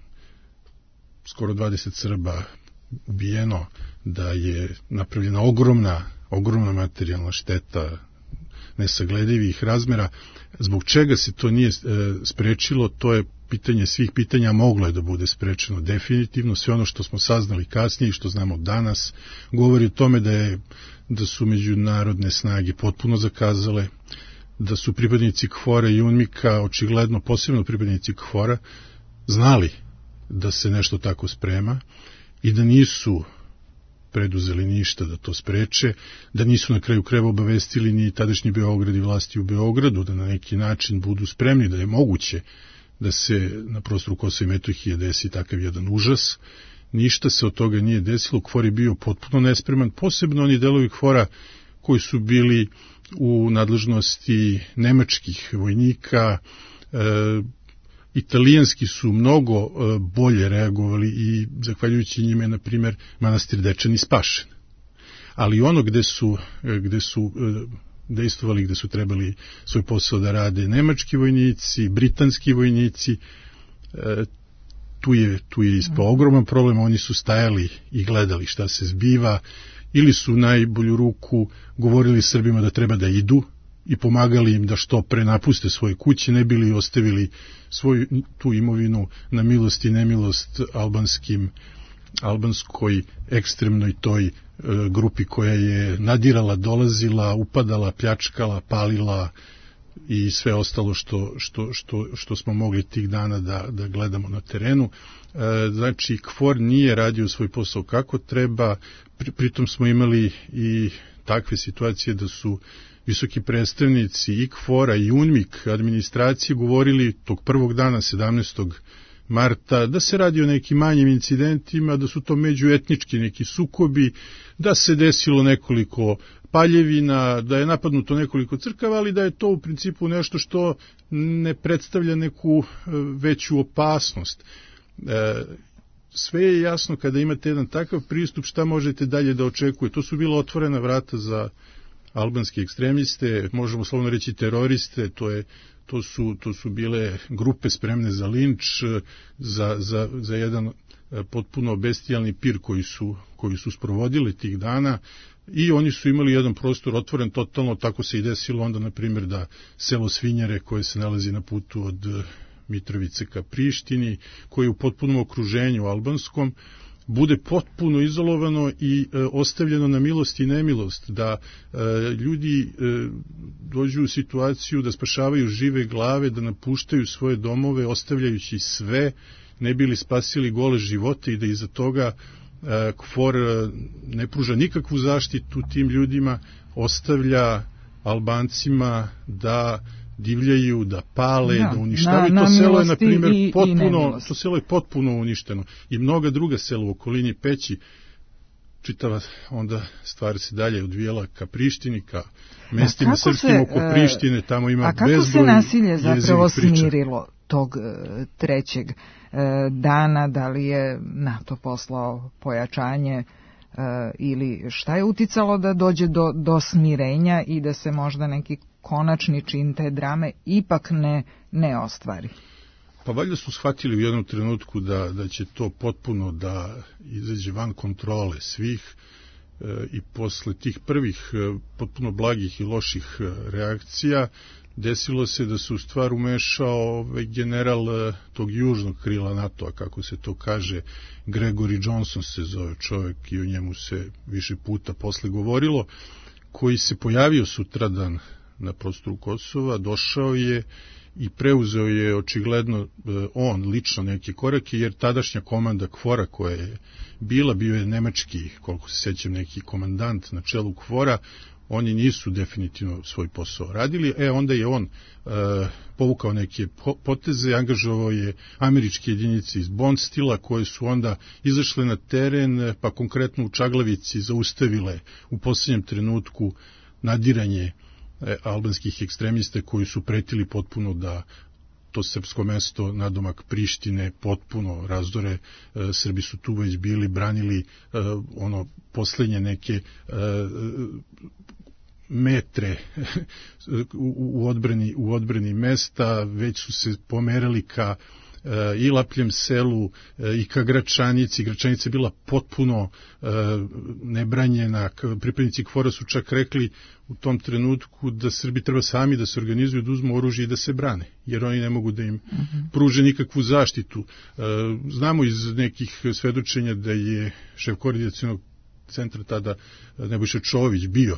skoro dvadeset Srba ubijeno, da je napravljena ogromna ogromna materijalna šteta nesagledivih razmera. Zbog čega se to nije e, sprečilo, to je pitanje svih pitanja, moglo je da bude sprečeno definitivno. Sve ono što smo saznali kasnije i što znamo danas govori o tome da, je, da su međunarodne snage potpuno zakazale, da su pripadnici KFOR-a i UNMIK-a, očigledno posebno pripadnici KFOR-a, znali da se nešto tako sprema i da nisu preduzeli ništa da to spreče, da nisu na kraju krajeva obavestili ni tadašnji Beograd i vlasti u Beogradu, da na neki način budu spremni, da je moguće da se na prostoru Kosova i Metohije desi takav jedan užas. Ništa se od toga nije desilo, KFOR je bio potpuno nespreman, posebno oni delovi KFOR-a koji su bili u nadležnosti nemačkih vojnika, e, italijanski su mnogo e, bolje reagovali i zahvaljujući njime, na primjer, manastir Dečani spašen. Ali ono gde su, gde su e, dejstvovali, gde su trebali svoj posao da rade nemački vojnici, britanski vojnici, e, tu je, tu je ispao ogroman problem, oni su stajali i gledali šta se zbiva, ili su najbolju ruku govorili Srbima da treba da idu i pomagali im da što pre napuste svoje kuće, ne bili ostavili svoju tu imovinu na milost i nemilost albanskim, albanskoj ekstremnoj toj e, grupi koja je nadirala, dolazila, upadala, pljačkala, palila i sve ostalo što, što, što, što smo mogli tih dana da, da gledamo na terenu. E, znači, KFOR nije radio svoj posao kako treba, pri, pritom smo imali i takve situacije da su visoki predstavnici i KFOR-a i UNMIK administracije govorili tog prvog dana, sedamnaestog marta, da se radi o nekim manjim incidentima, da su to međuetnički neki sukobi, da se desilo nekoliko paljevina, da je napadnuto nekoliko crkava, ali da je to u principu nešto što ne predstavlja neku veću opasnost. Sve je jasno kada imate jedan takav pristup šta možete dalje da očekujete. To su bila otvorena vrata za albanske ekstremiste, možemo slovno reći teroriste, to je To su, to su bile grupe spremne za linč, za, za, za jedan potpuno bestijalni pir koji su, koji su sprovodili tih dana i oni su imali jedan prostor otvoren totalno, tako se i desilo onda, na primjer, da selo Svinjare koje se nalazi na putu od Mitrovice ka Prištini, koje je u potpunom okruženju albanskom, bude potpuno izolovano i e, ostavljeno na milost i nemilost, da e, ljudi e, dođu u situaciju da spašavaju žive glave, da napuštaju svoje domove, ostavljajući sve, ne bili spasili gole živote i da iza toga e, KFOR ne pruža nikakvu zaštitu tim ljudima, ostavlja Albancima da divljaju, da pale, da, da uništavaju. To selo je, na primjer, potpuno, to selo je potpuno uništeno. I mnoga druga sela u okolini Peći, čitava onda stvar se dalje odvijela ka Prištini, ka mestima srpskim oko Prištine, tamo ima bezbroj jezivih priča. A kako se nasilje zapravo smirilo tog trećeg dana? Da li je NATO poslao pojačanje ili šta je uticalo da dođe do, do smirenja i da se možda neki konačni čin te drame ipak ne, ne ostvari? Pa valjda su shvatili u jednom trenutku da, da će to potpuno da izađe van kontrole svih e, i posle tih prvih e, potpuno blagih i loših e, reakcija desilo se da se u stvar umešao ovaj general e, tog južnog krila NATO-a, kako se to kaže, Gregory Johnson se zove čovjek i o njemu se više puta posle govorilo, koji se pojavio sutradan na prostoru Kosova, došao je i preuzeo je očigledno on lično neke korake, jer tadašnja komanda KFOR-a koja je bila, bio je nemački, koliko se sećam, neki komandant na čelu KFOR-a, oni nisu definitivno svoj posao radili, e onda je on e, povukao neke poteze, angažovao je američke jedinice iz Bondstila koje su onda izašle na teren, pa konkretno u Čaglavici zaustavile u posljednjem trenutku nadiranje albanskih ekstremista koji su pretili potpuno da to srpsko mesto nadomak Prištine potpuno razdore. E, Srbi su tu već bili, branili e, ono poslednje neke e, metre u, u, odbrani, u odbrani mesta, već su se pomerali ka i Lapljem selu i ka Gračanici. Gračanica je bila potpuno e, nebranjena. Pripadnici KFOR-a su čak rekli u tom trenutku da Srbi treba sami da se organizuju, da uzmu oružje i da se brane, jer oni ne mogu da im uh-huh. pruže nikakvu zaštitu. E, znamo iz nekih svedočenja da je šef koordinacionog centra tada Nebojša Čović bio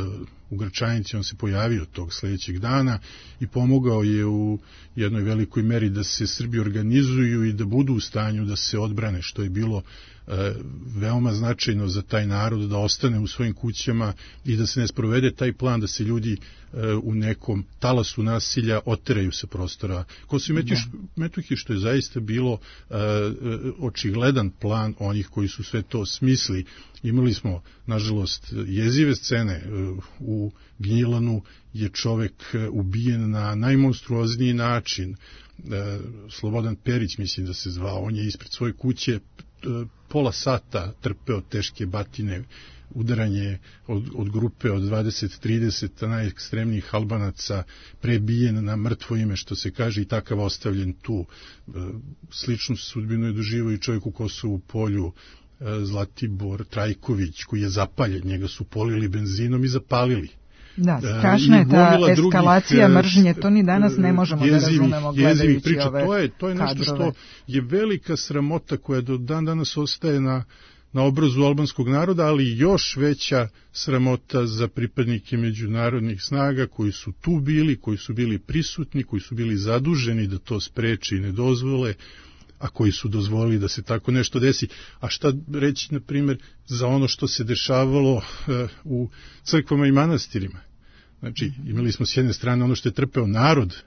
u Gračanici, on se pojavio tog sledećeg dana i pomogao je u jednoj velikoj meri da se Srbi organizuju i da budu u stanju da se odbrane, što je bilo e, veoma značajno za taj narod, da ostane u svojim kućama i da se ne sprovede taj plan da se ljudi e, u nekom talasu nasilja oteraju sa prostora Kosova i Metohije, što je zaista bilo e, očigledan plan onih koji su sve to smisli. Imali smo, nažalost, jezive scene. U Gnjilanu je čovek ubijen na najmonstruozniji način. Slobodan Perić, mislim da se zvao, on je ispred svoje kuće pola sata trpeo teške batine, udaranje od, od grupe od dvadeset trideset najekstremnijih Albanaca, prebijen na mrtvo ime, što se kaže, i takav ostavljen tu. Sličnu sudbinu je doživio i čovjek u Kosovu polju, Zlatibor Trajković, koji je zapaljen, njega su polili benzinom i zapalili. Da, strašna je ta eskalacija mržnje, to ni danas ne možemo jezivih, da razumemo gledajući priča. ove to je, to je nešto kadrove. Što je velika sramota koja do dan danas ostaje na, na obrazu albanskog naroda, ali još veća sramota za pripadnike međunarodnih snaga koji su tu bili, koji su bili prisutni, koji su bili zaduženi da to spreče i ne dozvole, a koji su dozvolili da se tako nešto desi. A šta reći, na primjer, za ono što se dešavalo uh, u crkvama i manastirima? Znači, imali smo s jedne strane ono što je trpeo narod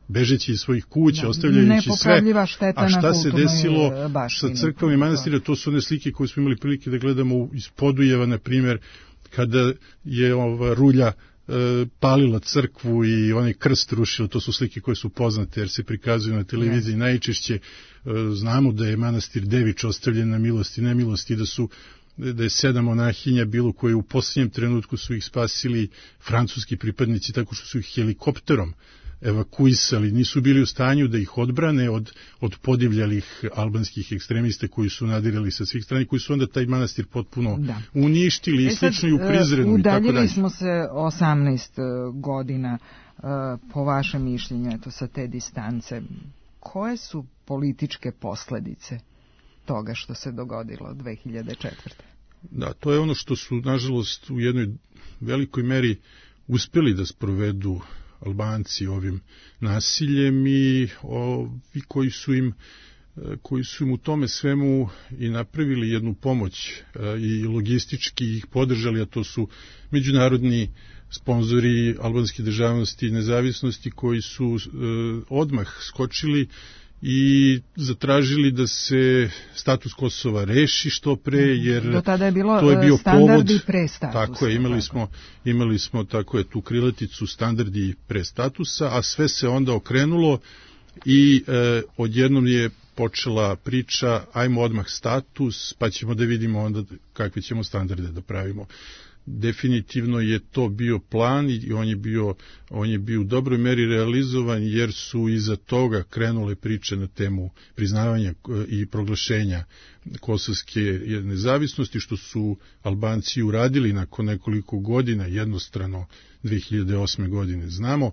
bežeći iz svojih kuća, ostavljajući sve. A šta se desilo sa crkvom i manastirima, to su one slike koje smo imali prilike da gledamo iz Podujeva, na primjer, kada je ova rulja e, palila crkvu i onaj krst rušila, to su slike koje su poznate jer se prikazuju na televiziji. Yes. Najčešće e, znamo da je manastir Devič ostavljen na milost i nemilost i da su da je sedam monahinja bilo koje u posljednjem trenutku su ih spasili francuski pripadnici tako što su ih helikopterom evakuisali, nisu bili u stanju da ih odbrane od, od podivljalih albanskih ekstremista koji su nadirali sa svih strana, koji su onda taj manastir potpuno da. uništili i slično i u Prizrenu i tako dalje. Udaljili smo se osamnaest godina po vašem mišljenju, eto, sa te distance. Koje su političke posledice toga što se dogodilo dve hiljade četvrte. Da, to je ono što su, nažalost, u jednoj velikoj meri uspeli da sprovedu Albanci ovim nasiljem i ovi koji su im koji su im u tome svemu i napravili jednu pomoć i logistički ih podržali, a to su međunarodni sponzori albanske državnosti i nezavisnosti koji su odmah skočili i zatražili da se status Kosova reši što pre, jer do tada je bilo to je bio standardi povod, pre statusa. Tako je, imali smo, imali smo tako je, tu krilaticu standardi pre statusa, a sve se onda okrenulo i e, odjednom je počela priča ajmo odmah status, pa ćemo da vidimo onda kakve ćemo standarde da pravimo. Definitivno je to bio plan i on je bio, on je bio u dobroj meri realizovan jer su iza toga krenule priče na temu priznavanja i proglašenja kosovske nezavisnosti, što su Albanci uradili nakon nekoliko godina, jednostrano dve hiljade osme godine. Znamo,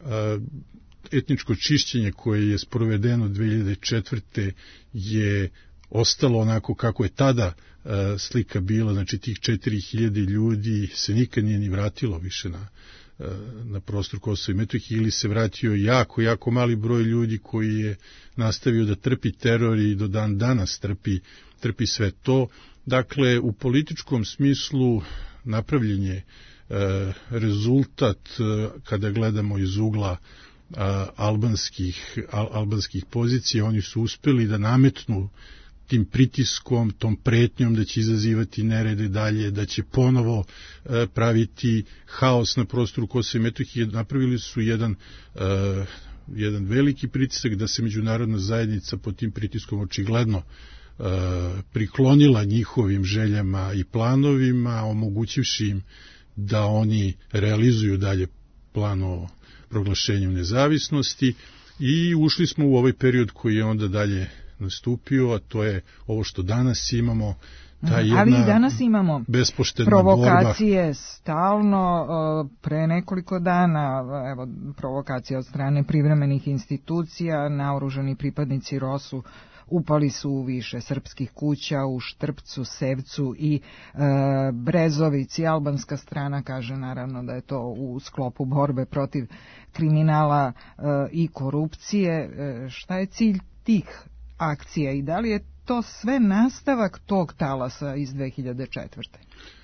etničko čišćenje koje je sprovedeno dve hiljade četvrte je ostalo onako kako je tada uh, slika bila, znači tih četiri hiljade ljudi se nikad nije ni vratilo više na, uh, na prostor Kosova i Metohije ili se vratio jako, jako mali broj ljudi koji je nastavio da trpi teror i do dan danas trpi, trpi sve to. Dakle, u političkom smislu napravljen je uh, rezultat uh, kada gledamo iz ugla uh, albanskih, al, albanskih pozicija, oni su uspeli da nametnu tim pritiskom, tom pretnjom da će izazivati nerede dalje, da će ponovo e, praviti haos na prostoru Kosova i Metohije. Napravili su jedan, e, jedan veliki pritisak da se međunarodna zajednica pod tim pritiskom očigledno e, priklonila njihovim željama i planovima, omogućivši im da oni realizuju dalje plan o proglašenju nezavisnosti i ušli smo u ovaj period koji je onda dalje nastupio, a to je ovo što danas imamo, ta jedna ali i danas imamo provokacije borba. Stalno, pre nekoliko dana, evo, provokacija od strane privremenih institucija, naoružani pripadnici Rosu upali su u više srpskih kuća u Štrpcu, Sevcu i e, Brezovici. Albanska strana kaže naravno da je to u sklopu borbe protiv kriminala e, i korupcije. E, šta je cilj tih akcija i da li je to sve nastavak tog talasa iz dve hiljade četvrte?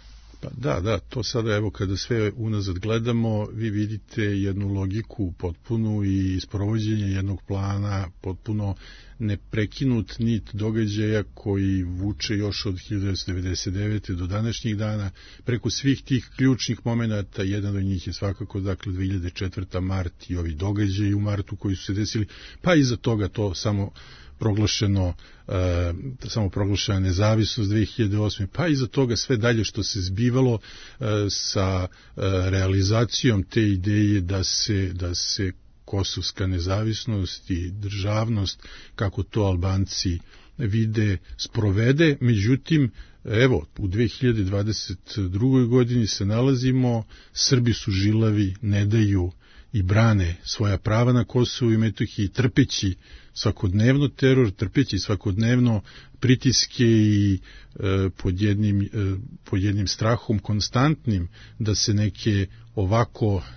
Pa da, da, to sada evo kada sve unazad gledamo, vi vidite jednu logiku potpunu i sprovođenje jednog plana potpuno neprekinut nit događaja koji vuče još od hiljadu devetsto devedeset devete do današnjih dana preko svih tih ključnih momenata. Jedan od njih je svakako dakle dve hiljade četvrta mart i ovi događaji u martu koji su se desili, pa iza toga to samo proglašeno, e, samo proglašena nezavisnost dve hiljade osme, pa iza toga sve dalje što se zbivalo e, sa e, realizacijom te ideje da se, da se kosovska nezavisnost i državnost, kako to Albanci vide, sprovede. Međutim, evo, u dve hiljade dvadeset drugoj godini se nalazimo, Srbi su žilavi, ne daju i brane svoja prava na Kosovu i Metohiji, trpeći svakodnevno teror, trpeći svakodnevno pritiske i e, pod, jednim, e, pod jednim strahom konstantnim da se neke ovako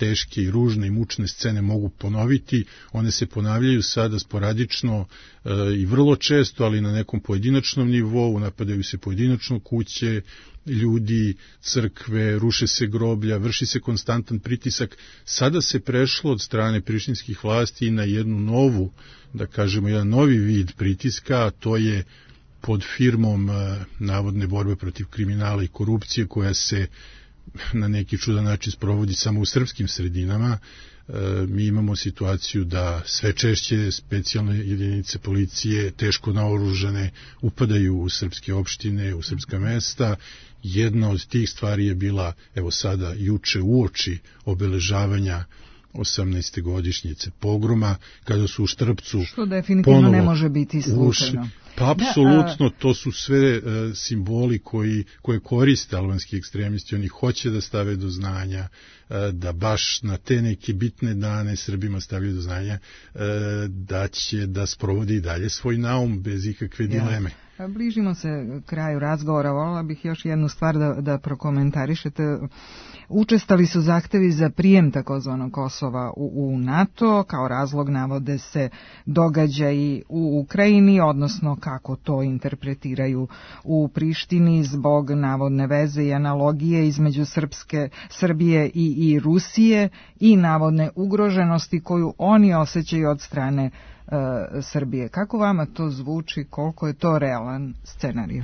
teške i ružne i mučne scene mogu ponoviti. One se ponavljaju sada sporadično e, i vrlo često, ali na nekom pojedinačnom nivou, napadaju se pojedinačno kuće, ljudi, crkve, ruše se groblja, vrši se konstantan pritisak. Sada se prešlo od strane prištinskih vlasti na jednu novu, da kažemo, jedan novi vid pritiska, a to je pod firmom e, navodne borbe protiv kriminala i korupcije, koja se na neki čudan način sprovodi samo u srpskim sredinama. E, mi imamo situaciju da sve češće specijalne jedinice policije, teško naoružane, upadaju u srpske opštine, u srpska mesta. Jedna od tih stvari je bila, evo sada, juče uoči obeležavanja osamnaeste godišnjice pogroma, kada su u Štrpcu što definitivno ne može biti slučajno. Pa apsolutno, to su sve uh, simboli koji, koje koriste albanski ekstremisti. Oni hoće da stave do znanja, uh, da baš na te neke bitne dane Srbima stavljaju do znanja uh, da će da sprovodi i dalje svoj naum bez ikakve dileme. Ja. Bližimo se kraju razgovora, volila bih još jednu stvar da, da prokomentarišete. Učestali su zahtevi za prijem takozvanog Kosova u, u NATO, kao razlog navode se događaji u Ukrajini, odnosno kako to interpretiraju u Prištini zbog navodne veze i analogije između Srpske, Srbije i, i Rusije i navodne ugroženosti koju oni osjećaju od strane uh, Srbije. Kako vama to zvuči, koliko je to realan scenarij?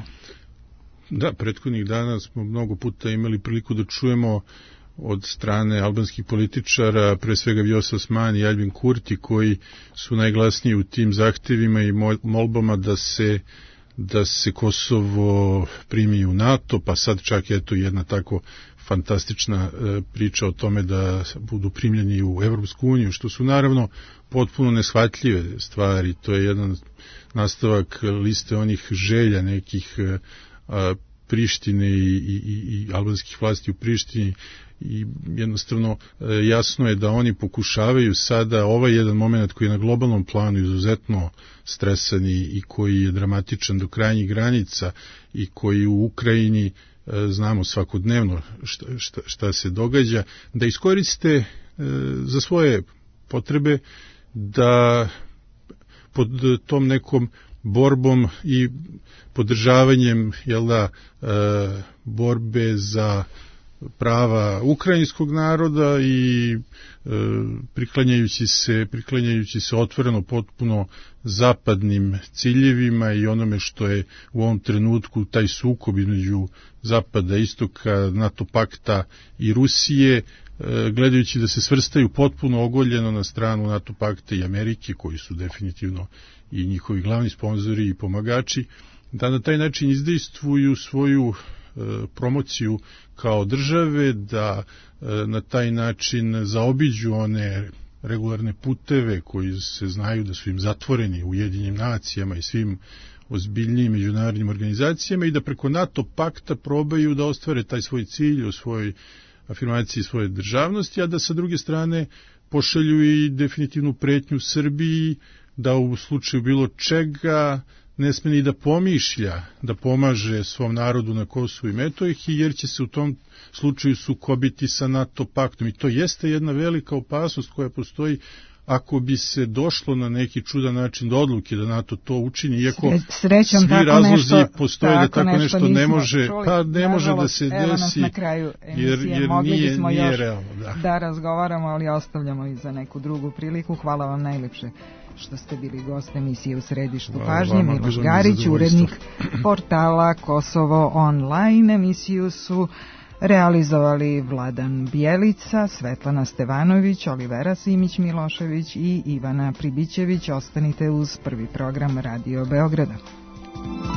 Da, prethodnih dana smo mnogo puta imali priliku da čujemo od strane albanskih političara, pre svega Vjosa Osman i Albin Kurti, koji su najglasniji u tim zahtevima i molbama da se da se Kosovo primi u NATO, pa sad čak je to jedna tako fantastična e, priča o tome da budu primljeni u Evropsku uniju, što su naravno potpuno neshvatljive stvari. To je jedan nastavak liste onih želja nekih e, a, Prištine i, i, i albanskih vlasti u Prištini, i jednostavno jasno je da oni pokušavaju sada ovaj jedan moment koji je na globalnom planu izuzetno stresan i koji je dramatičan do krajnjih granica i koji u Ukrajini znamo svakodnevno šta, šta, šta se događa, da iskoriste za svoje potrebe, da pod tom nekom borbom i podržavanjem, jel da, e, borbe za prava ukrajinskog naroda i e, priklanjajući se, priklanjajući se otvoreno potpuno zapadnim ciljevima i onome što je u ovom trenutku taj sukob između zapada, istoka, NATO pakta i Rusije, e, gledajući da se svrstaju potpuno ogoljeno na stranu NATO pakta i Amerike, koji su definitivno i njihovi glavni sponzori i pomagači, da na taj način izdejstvuju svoju e, promociju kao države, da e, na taj način zaobiđu one regularne puteve koji se znaju da su im zatvoreni u Ujedinjenim nacijama i svim ozbiljnijim međunarodnim organizacijama, i da preko NATO pakta probaju da ostvare taj svoj cilj u svojoj afirmaciji svoje državnosti, a da sa druge strane pošalju i definitivnu pretnju Srbiji, da u slučaju bilo čega ne sme ni da pomišlja da pomaže svom narodu na Kosovu i Metohiji, jer će se u tom slučaju sukobiti sa NATO paktom. I to jeste jedna velika opasnost koja postoji ako bi se došlo na neki čudan način do odluke da NATO to učini, iako Srećom, svi razlozi nešto, postoje tako da tako nešto, nešto ne može, čuli, pa ne može da se desi, na kraju emisije, jer, jer nije, nije realno. Da. da razgovaramo, ali ostavljamo i za neku drugu priliku. Hvala vam najlepše što ste bili gost emisije U središtu pažnje. Miloš Garić, urednik portala Kosovo online. Emisiju su realizovali Vladan Bjelica, Svetlana Stevanović, Olivera Simić-Milošević i Ivana Pribićević. Ostanite uz prvi program Radio Beograda.